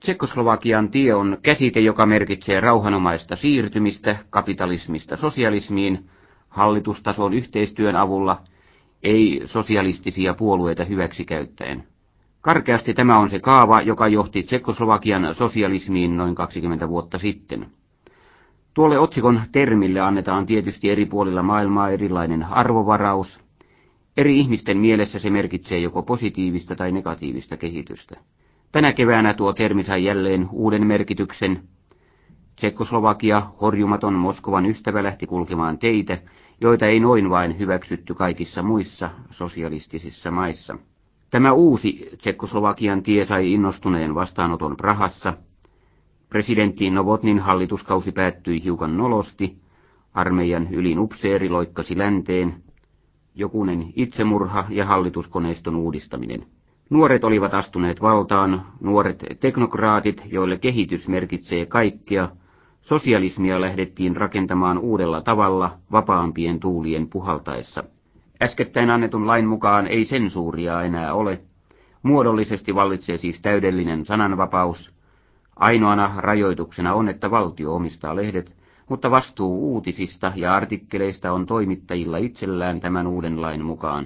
Tšekkoslovakian tie on käsite, joka merkitsee rauhanomaista siirtymistä kapitalismista sosialismiin hallitustason yhteistyön avulla, ei sosialistisia puolueita hyväksikäyttäen. Karkeasti tämä on se kaava, joka johti Tšekkoslovakian sosialismiin noin 20 vuotta sitten. Tuolle otsikon termille annetaan tietysti eri puolilla maailmaa erilainen arvovaraus. Eri ihmisten mielessä se merkitsee joko positiivista tai negatiivista kehitystä. Tänä keväänä tuo termi sai jälleen uuden merkityksen. Tšekkoslovakia, horjumaton Moskovan ystävä, lähti kulkemaan teitä, joita ei noin vain hyväksytty kaikissa muissa sosialistisissa maissa. Tämä uusi Tšekkoslovakian tie sai innostuneen vastaanoton Prahassa. Presidentti Novotnin hallituskausi päättyi hiukan nolosti. Armeijan ylin upseeri loikkasi länteen. Jokunen itsemurha ja hallituskoneiston uudistaminen. Nuoret olivat astuneet valtaan, nuoret teknokraatit, joille kehitys merkitsee kaikkea. Sosialismia lähdettiin rakentamaan uudella tavalla vapaampien tuulien puhaltaessa. Äskettäin annetun lain mukaan ei sensuuria enää ole. Muodollisesti vallitsee siis täydellinen sananvapaus. Ainoana rajoituksena on, että valtio omistaa lehdet, mutta vastuu uutisista ja artikkeleista on toimittajilla itsellään tämän uuden lain mukaan.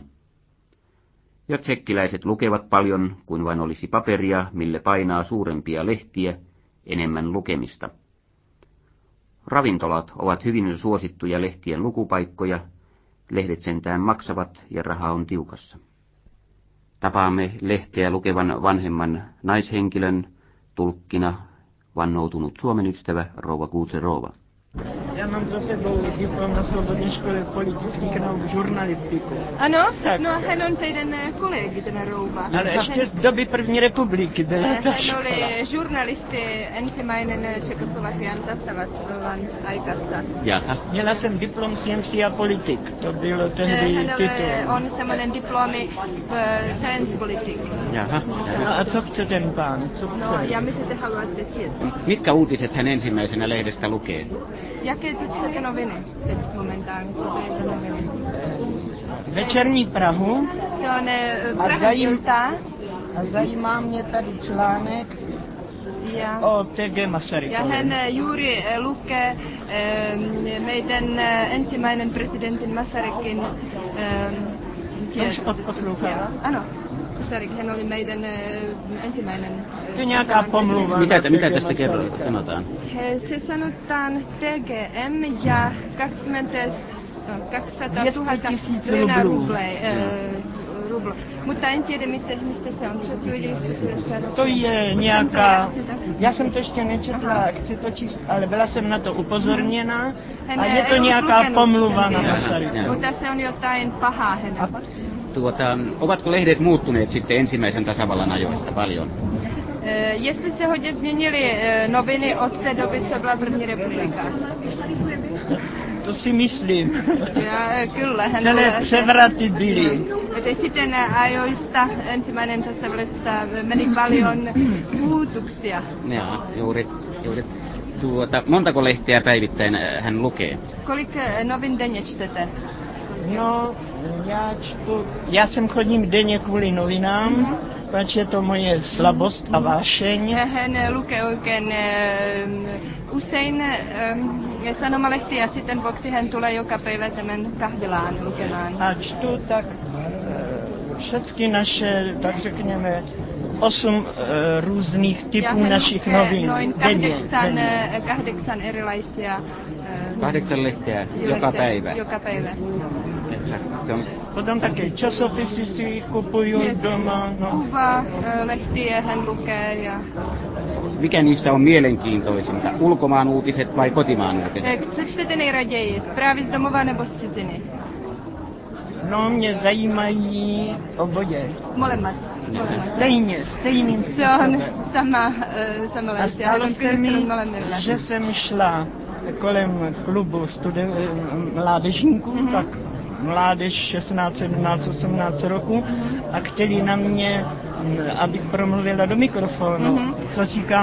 Ja tsekkiläiset lukevat paljon, kuin vain olisi paperia, mille painaa suurempia lehtiä, enemmän lukemista. Ravintolat ovat hyvin suosittuja lehtien lukupaikkoja, lehdet sentään maksavat ja raha on tiukassa. Tapaamme lehteä lukevan vanhemman naishenkilön, tulkkina vannoutunut Suomen ystävä rouva Kuuserova. Ja mám za sebou diplom na Slobodné škole politických nauk žurnalistiku. Ano? Tak. No hän on teidän kollegi tämä rouva. Ale ještě z doby první republiky byla ta Hän škola. oli journalisti ensimmäinen Tšekkoslovakian tasavallan aikassa. Jaha. Měla jsem diplom Science a politik, to bylo tehdy Hänellä titul. on semmoinen diplomi science politik. Jaha. No a co chce ten pán? Co No chce? ja mitä te haluatte tietää? Mitkä uutiset hän ensimmäisenä lehdestä lukee? Jaké to čtete noviny teď momentálně? Co to je za noviny? Večerní Prahu. Se on A Praha-ilta. A zajímá mě tady článek Ja, o TG ja Masarykovi. hän juuri lukee meidän ensimmäinen presidentin Masarykin Už odposlouchala? Ano, Masaryk, hän oli meidän ensimmäinen. To je nějaká pomluva. Mitä na TG tässä Masaryka. sanotaan? Se sanotaan TGM ja 200 000 rublo. Mutta en tiedä, mistä se on. To je nějaká, já jsem to ještě nečetla, chci to číst, ale byla jsem na to upozorněna a je to nějaká pomluva na Masaryka. Mutta se on jotain pahaa hänellä. Ovatko lehdet muuttuneet sitten ensimmäisen tasavallan ajoista paljon? Jestli se hodně změnily noviny od té doby, co byla první republika. To si myslím. Ja, kyllä, hän Celé převraty byly. sitten ajoista ensimmäinen tasavallista meni paljon muutoksia. Joo, juuri. Montako lehteä päivittäin hän lukee? Kolik novin denně čtete? No, já sem chodím denně kvůli novinám, pač je to moje slabost a vášeň. Hän lukee oikein usein sanomalehtiä ja sitten vuoksi hän tulee joka päivä tämän kahvilaan lukemaan. A čtu tak všechny naše, tak řekněme, 8 různých typů našich novin noin denně. 8 erilaisia 8 lehteä joka päivä. Joka päivä. Potom také časopisy si kupuju doma. No. Kuva, lehtiä hän lukee ja... Mikä niistä on mielenkiintoisinta? Ulkomaan uutiset vai kotimaan uutiset? Co čtete nejraději? Zprávy z domova nebo z ciziny? No, mě zajímají oboje. Molemmat. Stejným Se on sama A stalo se mi, že jsem šla kolem klubu mládežníků, tak mládež 16, 17, 18 roku a chtěli na mě, abych promluvila do mikrofonu. Co říkám,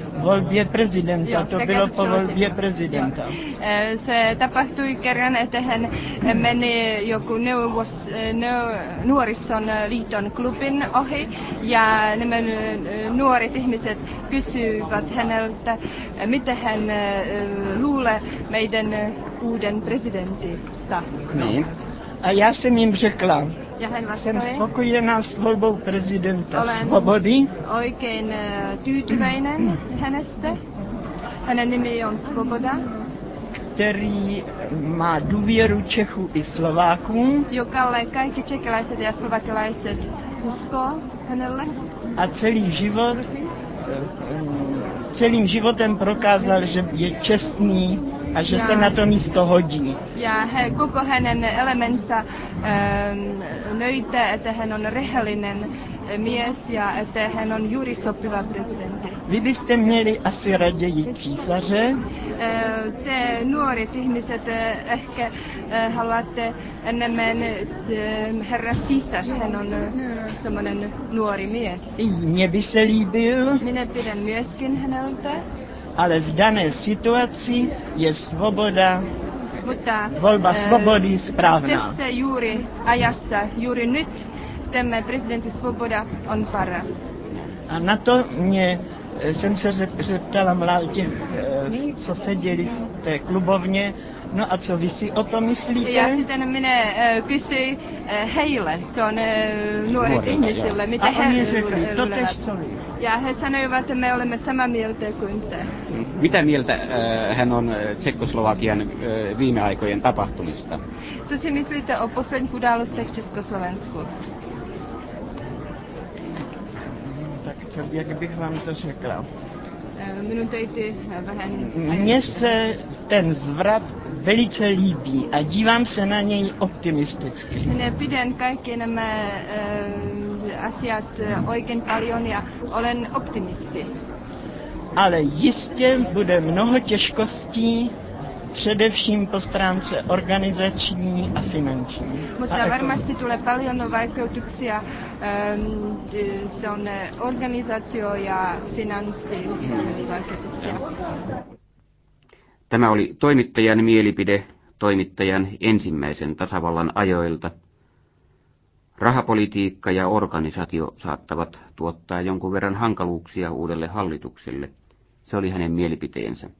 volbě prezidenta, Jo, to tak bylo já to po přeložím. volbě prezidenta. Se tapahtui kerran, että hän meni joku nuorison liiton klubin ohi ja nämä nuoret ihmiset kysyivät häneltä, mitä hän luulee meidän uuden presidentista. Niin. A já jsem jim řekla, Ja hän jsem vastasi, spokojená s volbou prezidenta Olen Svobody, oikein tyytyväinen hänestä. Hänen nimi on Svoboda, který má důvěru Čechů i Slováků jokalle kaikki tsekkiläiset ja slovakilaiset uskoo hänelle. a celým životem prokázal, že je čestný a že se na to místo hodí. Ja koko hänen elämänsä nöitä, että hän on rehellinen mies ja että hän on juuri sopiva presidentti. Vy byste měli asi raději císaře, Te nuoret ihmiset ehkä haluatte enemmän herra Caesar, hän on semmoinen nuori mies. i mně by se líbil, Minä pidän myöskin häneltä, ale v dané situaci je svoboda, mutta volba svobody správná. tässä juuri ajassa, juuri nyt, tämä presidentti Svoboda on paras. A na to jsem se zeptala těch, co seděli v té klubovně, no a co vy si o tom myslíte? Ja sitten minä kysyin heille, se on nuoret ihmisille, mitä A he oni řekli, totež luulevat. co vy. Ja he sanoivat, että me olemme samaa mieltä kuin te. Mitä mieltä hän on Tsekkoslovakian viime aikojen tapahtumista? Co si myslíte o posledních událostech v Československu? Tak jak bych vám to řekla? Minun täytyy vähän... Mně se ten zvrat velice líbí a dívám se na něj optimisticky. Minä pidän kaikki nämä asiat oikein paljon ja olen optimisti. Ale jistě bude mnoho těžkostí, především po stránce organizační a finanční. Mutta varmasti tulee paljon vaikeutuksia. Se on organisaatio ja finanssivaikeutuksia. Tämä oli toimittajan mielipide toimittajan ensimmäisen tasavallan ajoilta. Rahapolitiikka ja organisaatio saattavat tuottaa jonkun verran hankaluuksia uudelle hallitukselle. Se oli hänen mielipiteensä.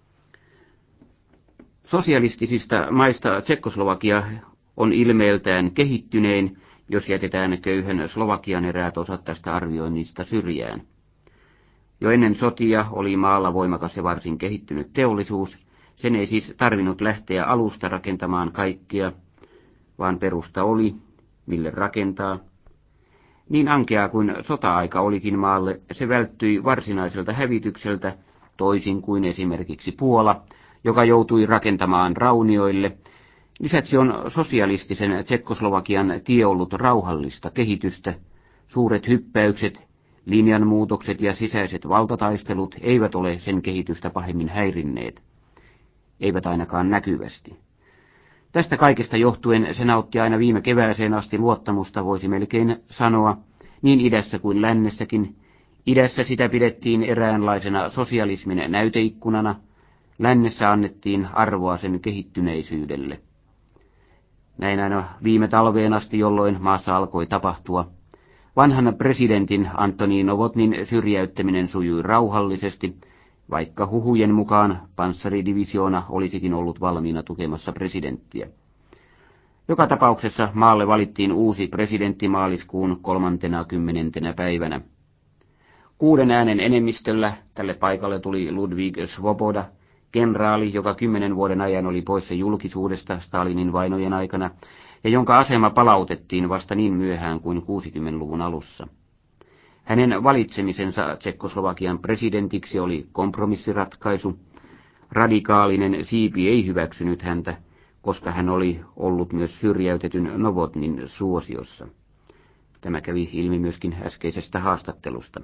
Sosialistisista maista Tsekkoslovakia on ilmeeltään kehittynein, jos jätetään köyhän Slovakian eräät osat tästä arvioinnista syrjään. Jo ennen sotia oli maalla voimakas ja varsin kehittynyt teollisuus. Sen ei siis tarvinnut lähteä alusta rakentamaan kaikkea, vaan perusta oli, mille rakentaa. Niin ankeaa kuin sota-aika olikin maalle, se välttyi varsinaiselta hävitykseltä, toisin kuin esimerkiksi Puola, joka joutui rakentamaan raunioille. Lisäksi on sosialistisen Tsekkoslovakian tie ollut rauhallista kehitystä. Suuret hyppäykset, linjanmuutokset ja sisäiset valtataistelut eivät ole sen kehitystä pahemmin häirinneet. Eivät ainakaan näkyvästi. Tästä kaikesta johtuen se nautti aina viime kevääseen asti luottamusta, voisi melkein sanoa, niin idässä kuin lännessäkin. Idässä sitä pidettiin eräänlaisena sosialismin näyteikkunana, lännessä annettiin arvoa sen kehittyneisyydelle. Näin aina viime talveen asti, jolloin maassa alkoi tapahtua. Vanhan presidentin Antoni Novotnin syrjäyttäminen sujui rauhallisesti, vaikka huhujen mukaan panssaridivisioona olisikin ollut valmiina tukemassa presidenttiä. Joka tapauksessa maalle valittiin uusi presidentti maaliskuun 30. päivänä. 6 äänen enemmistöllä tälle paikalle tuli Ludvík Svoboda, kenraali, joka 10 vuoden ajan oli poissa julkisuudesta Stalinin vainojen aikana, ja jonka asema palautettiin vasta niin myöhään kuin 60-luvun alussa. Hänen valitsemisensa Tsekkoslovakian presidentiksi oli kompromissiratkaisu. Radikaalinen siipi ei hyväksynyt häntä, koska hän oli ollut myös syrjäytetyn Novotnin suosiossa. Tämä kävi ilmi myöskin äskeisestä haastattelusta.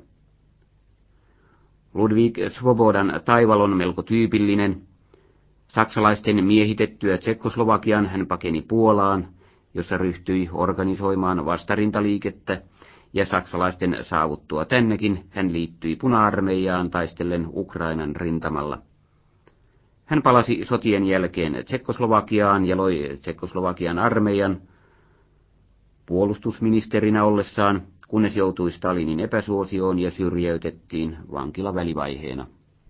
Ludvík Svobodan taival on melko tyypillinen. Saksalaisten miehitettyä Tsekkoslovakian hän pakeni Puolaan, jossa ryhtyi organisoimaan vastarintaliikettä ja saksalaisten saavuttua tännekin hän liittyi puna-armeijaan taistellen Ukrainan rintamalla. Hän palasi sotien jälkeen Tsekkoslovakiaan ja loi Tsekkoslovakian armeijan puolustusministerinä ollessaan, kunnes joutui Stalinin epäsuosioon ja syrjäytettiin vankilavälivaiheena.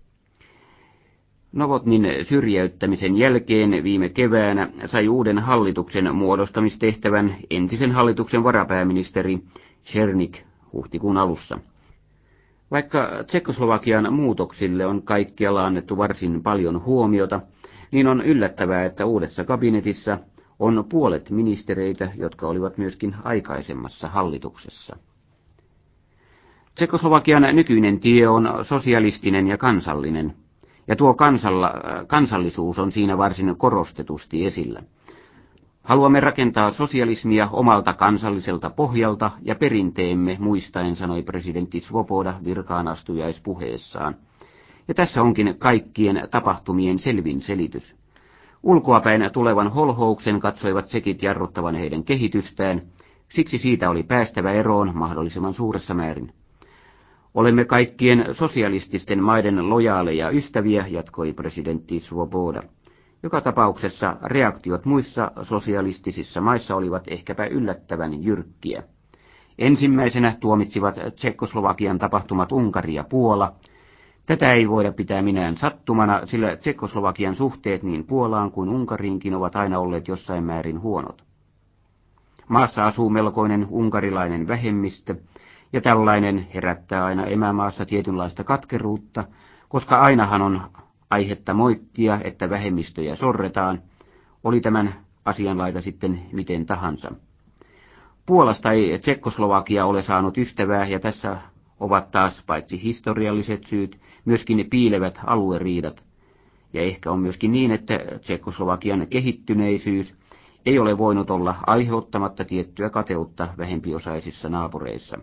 Novotnin syrjäyttämisen jälkeen viime keväänä sai uuden hallituksen muodostamistehtävän entisen hallituksen varapääministeri Černík huhtikuun alussa. Vaikka Tsekkoslovakian muutoksille on kaikkialla annettu varsin paljon huomiota, niin on yllättävää, että uudessa kabinetissa on puolet ministereitä, jotka olivat myöskin aikaisemmassa hallituksessa. Tsekkoslovakian nykyinen tie on sosialistinen ja kansallinen, ja tuo kansallisuus on siinä varsin korostetusti esillä. Haluamme rakentaa sosialismia omalta kansalliselta pohjalta ja perinteemme muistaen, sanoi presidentti Svoboda virkaanastujaispuheessaan. Ja tässä onkin kaikkien tapahtumien selvin selitys. Ulkoapäin tulevan holhouksen katsoivat tsekit jarruttavan heidän kehitystään, siksi siitä oli päästävä eroon mahdollisimman suuressa määrin. Olemme kaikkien sosialististen maiden lojaaleja ystäviä, jatkoi presidentti Svoboda. Joka tapauksessa reaktiot muissa sosialistisissa maissa olivat ehkäpä yllättävän jyrkkiä. Ensimmäisenä tuomitsivat Tsekkoslovakian tapahtumat Unkari ja Puola. Tätä ei voida pitää minään sattumana, sillä Tsekkoslovakian suhteet niin Puolaan kuin Unkariinkin ovat aina olleet jossain määrin huonot. Maassa asuu melkoinen unkarilainen vähemmistö, ja tällainen herättää aina emämaassa tietynlaista katkeruutta, koska ainahan on aihetta moittia, että vähemmistöjä sorretaan, oli tämän asianlaita sitten miten tahansa. Puolasta ei Tsekkoslovakia ole saanut ystävää, ja tässä ovat taas paitsi historialliset syyt, myöskin piilevät alueriidat. Ja ehkä on myöskin niin, että Tsekkoslovakian kehittyneisyys ei ole voinut olla aiheuttamatta tiettyä kateutta vähempiosaisissa naapureissa.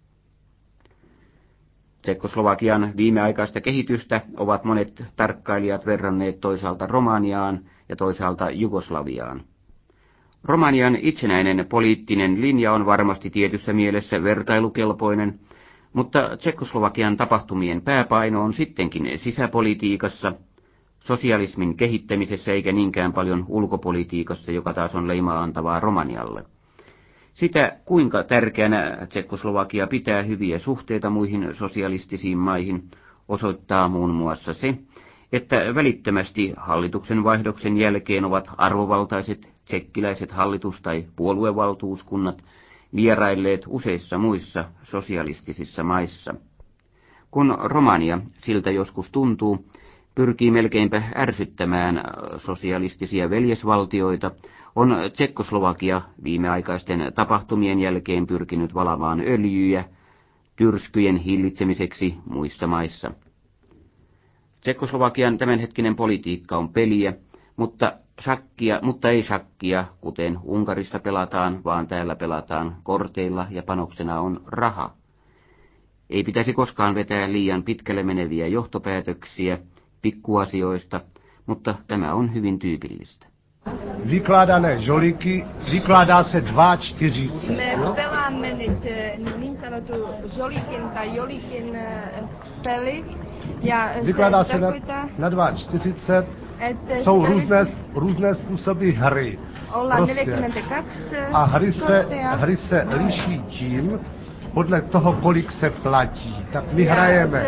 Tsekkoslovakian viimeaikaista kehitystä ovat monet tarkkailijat verranneet toisaalta Romaniaan ja toisaalta Jugoslaviaan. Romanian itsenäinen poliittinen linja on varmasti tietyssä mielessä vertailukelpoinen, mutta Tsekkoslovakian tapahtumien pääpaino on sittenkin sisäpolitiikassa, sosialismin kehittämisessä eikä niinkään paljon ulkopolitiikassa, joka taas on leimaa antavaa Romanialle. Sitä, kuinka tärkeänä Tsekkoslovakia pitää hyviä suhteita muihin sosialistisiin maihin, osoittaa muun muassa se, että välittömästi hallituksen vaihdoksen jälkeen ovat arvovaltaiset tsekkiläiset hallitus- tai puoluevaltuuskunnat vierailleet useissa muissa sosialistisissa maissa. Kun Romania, siltä joskus tuntuu, pyrkii melkeinpä ärsyttämään sosialistisia veljesvaltioita, on Tsekkoslovakia viimeaikaisten tapahtumien jälkeen pyrkinyt valamaan öljyjä tyrskyjen hillitsemiseksi muissa maissa. Tsekkoslovakian tämänhetkinen politiikka on peliä, mutta ei shakkia, kuten Unkarissa pelataan, vaan täällä pelataan korteilla ja panoksena on raha. Ei pitäisi koskaan vetää liian pitkälle meneviä johtopäätöksiä pikkuasioista, mutta tämä on hyvin tyypillistä. Vykládané žolíky, vykládá se 2-4. Me pelaamme nyt niin sanottu žolíkin tai jolikin peli. Ja vykládá se na 2-40. Jsou různé způsoby hry. Ollaan 42 a hry se liší tím, podle toho, kolik se platí. Tak my hrajeme.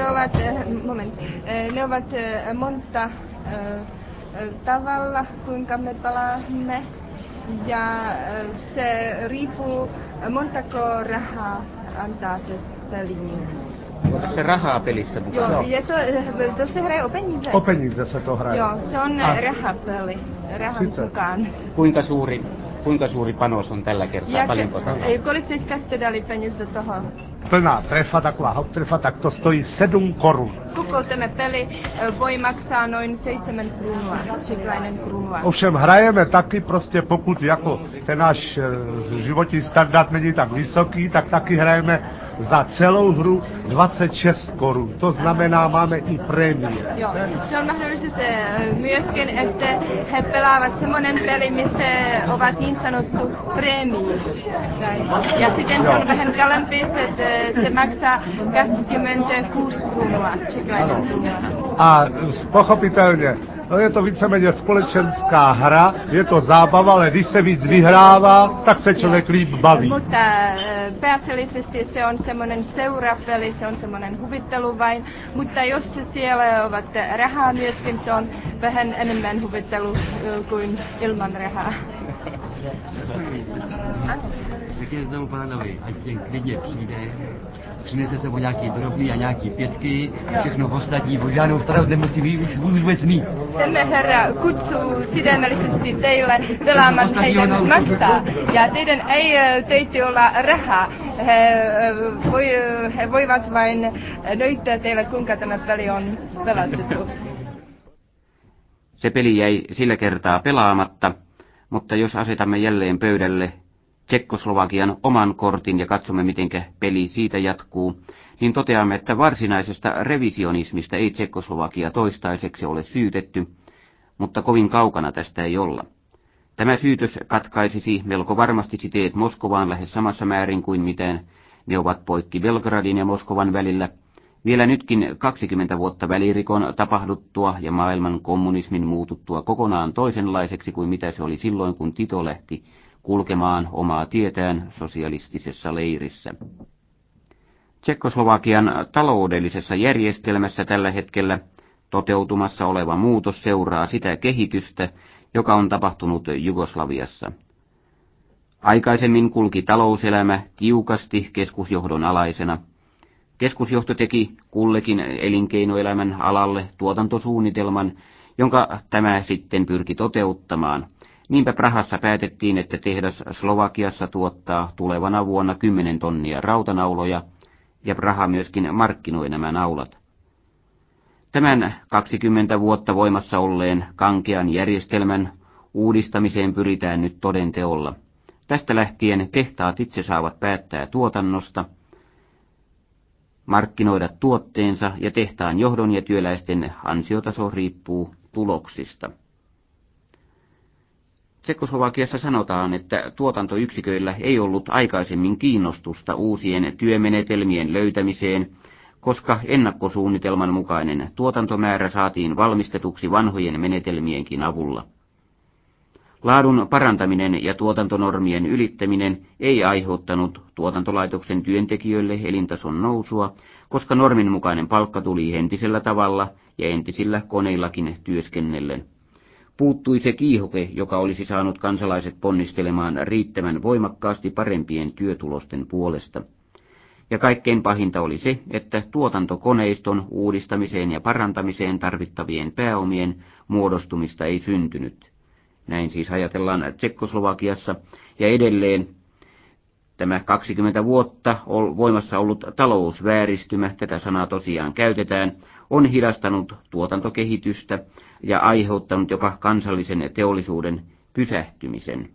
Ne ovat monta tavalla, kuinka me pelaamme, ja se riippuu montako rahaa antaa se peliin. Onko se rahaa pelissä mukaan? Joo, ja to se hraje o peníze. O peníze se to hraje. Joo, se on rahapeli, rahan mukaan. Kuinka suuri panos on tällä kertaa? Paljonko rahaa? Kolik teďka jste dali peněz do toho? Plná trefa, taková hoptrefa, tak to stojí 7 korun. Kokoutemme peli, boj maksaa noin 7 kruunua, tseklainen kruunua. Ovšem hrajeme taky prostě, pokud jako ten náš životní standard není tak vysoký, tak taky hrajeme za celou hru 26 korun. To znamená, máme i prémie. Joo, se on mahdollisesti myöskin, että he pelaavat semmoinen peli, missä ovat niin sanottu preemii. Ja sitten se on vähän kallempi, että se maksaa 26 kruunua tsekiläinen kruunua. A pochopitelně, no je to víceméně společenská hra, je to zábava, ale když se víc vyhrává, tak se člověk líp baví. Mutta pääasiallisesti se on semmoinen seurapeli, se on semmoinen huvittelu vain, mutta jos se siellä ovat rahaa myöskin, se on vähän enemmän huvittelu kuin ilman rahaa. Řekněte tomu pánovi, ať ten klidně přijde, přinese sebou nějaký drobný a nějaký pětky, všechno ostatní, bo žádnou starost nemusí už vůbec mít. Tämä herra kutsuu sydämellisesti teille pelaamaan heidän maksaa. Ja teidän ei töitä olla rahaa. He voivat vain näyttää teille, kuinka tämä peli on pelattu. Se peli jäi sillä kertaa pelaamatta, mutta jos asetamme jälleen pöydälle Tšekkoslovakian oman kortin ja katsomme, miten peli siitä jatkuu, niin toteamme, että varsinaisesta revisionismista ei Tšekkoslovakia toistaiseksi ole syytetty, mutta kovin kaukana tästä ei olla. Tämä syytös katkaisisi melko varmasti siteet Moskovaan lähes samassa määrin kuin miten ne ovat poikki Belgradin ja Moskovan välillä. Vielä nytkin 20 vuotta välirikon tapahduttua ja maailman kommunismin muututtua kokonaan toisenlaiseksi kuin mitä se oli silloin, kun Tito lähti kulkemaan omaa tietään sosialistisessa leirissä. Tšekkoslovakian taloudellisessa järjestelmässä tällä hetkellä toteutumassa oleva muutos seuraa sitä kehitystä, joka on tapahtunut Jugoslaviassa. Aikaisemmin kulki talouselämä tiukasti keskusjohdon alaisena. Keskusjohto teki kullekin elinkeinoelämän alalle tuotantosuunnitelman, jonka tämä sitten pyrki toteuttamaan. Niinpä Prahassa päätettiin, että tehdas Slovakiassa tuottaa tulevana vuonna 10 tonnia rautanauloja, ja Praha myöskin markkinoi nämä naulat. Tämän 20 vuotta voimassa olleen kankean järjestelmän uudistamiseen pyritään nyt toden teolla. Tästä lähtien tehtaat itse saavat päättää tuotannosta, markkinoida tuotteensa ja tehtaan johdon ja työläisten ansiotaso riippuu tuloksista. Tšekkoslovakiassa sanotaan, että tuotantoyksiköillä ei ollut aikaisemmin kiinnostusta uusien työmenetelmien löytämiseen, koska ennakkosuunnitelman mukainen tuotantomäärä saatiin valmistetuksi vanhojen menetelmienkin avulla. Laadun parantaminen ja tuotantonormien ylittäminen ei aiheuttanut tuotantolaitoksen työntekijöille elintason nousua, koska normin mukainen palkka tuli entisellä tavalla ja entisillä koneillakin työskennellen. Puuttui se kiihoke, joka olisi saanut kansalaiset ponnistelemaan riittävän voimakkaasti parempien työtulosten puolesta. Ja kaikkein pahinta oli se, että tuotantokoneiston uudistamiseen ja parantamiseen tarvittavien pääomien muodostumista ei syntynyt. Näin siis ajatellaan Tšekkoslovakiassa, ja edelleen tämä 20 vuotta voimassa ollut talousvääristymä, tätä sanaa tosiaan käytetään, on hidastanut tuotantokehitystä ja aiheuttanut jopa kansallisen teollisuuden pysähtymisen.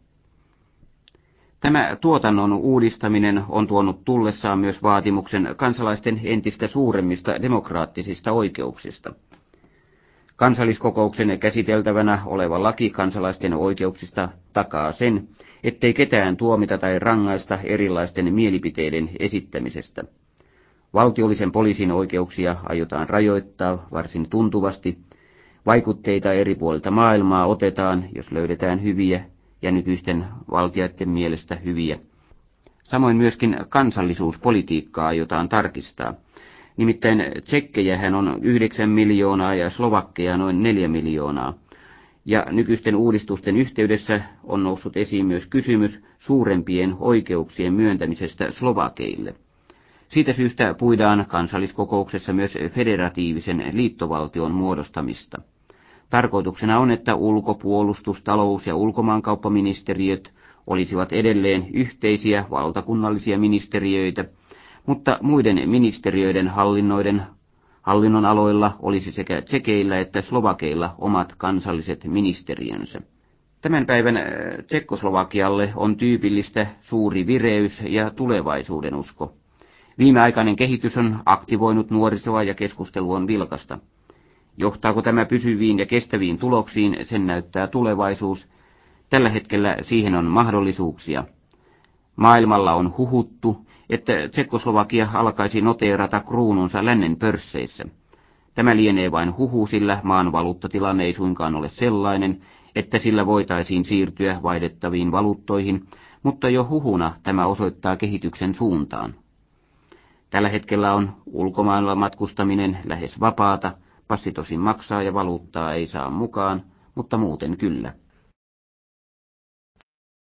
Tämä tuotannon uudistaminen on tuonut tullessaan myös vaatimuksen kansalaisten entistä suuremmista demokraattisista oikeuksista. Kansalliskokouksen käsiteltävänä oleva laki kansalaisten oikeuksista takaa sen, ettei ketään tuomita tai rangaista erilaisten mielipiteiden esittämisestä. Valtiollisen poliisin oikeuksia aiotaan rajoittaa varsin tuntuvasti. Vaikutteita eri puolilta maailmaa otetaan, jos löydetään hyviä ja nykyisten valtioiden mielestä hyviä. Samoin myöskin kansallisuuspolitiikkaa aiotaan tarkistaa. Nimittäin tsekkejähän on 9 miljoonaa ja slovakkeja noin 4 miljoonaa. Ja nykyisten uudistusten yhteydessä on noussut esiin myös kysymys suurempien oikeuksien myöntämisestä slovakeille. Siitä syystä puidaan kansalliskokouksessa myös federatiivisen liittovaltion muodostamista. Tarkoituksena on, että ulkopuolustus-, talous- ja ulkomaankauppaministeriöt olisivat edelleen yhteisiä valtakunnallisia ministeriöitä, mutta muiden ministeriöiden hallinnon aloilla olisi sekä tsekeillä että slovakeilla omat kansalliset ministeriönsä. Tämän päivän Tšekkoslovakialle on tyypillistä suuri vireys ja tulevaisuudenusko. Viimeaikainen kehitys on aktivoinut nuorisoa ja keskustelu on vilkasta. Johtaako tämä pysyviin ja kestäviin tuloksiin, sen näyttää tulevaisuus. Tällä hetkellä siihen on mahdollisuuksia. Maailmalla on huhuttu, että Tsekkoslovakia alkaisi noteerata kruununsa lännen pörsseissä. Tämä lienee vain huhu, sillä maan valuuttatilanne ei suinkaan ole sellainen, että sillä voitaisiin siirtyä vaihdettaviin valuuttoihin, mutta jo huhuna tämä osoittaa kehityksen suuntaan. Tällä hetkellä on ulkomailla matkustaminen lähes vapaata, passi tosin maksaa ja valuuttaa ei saa mukaan, mutta muuten kyllä.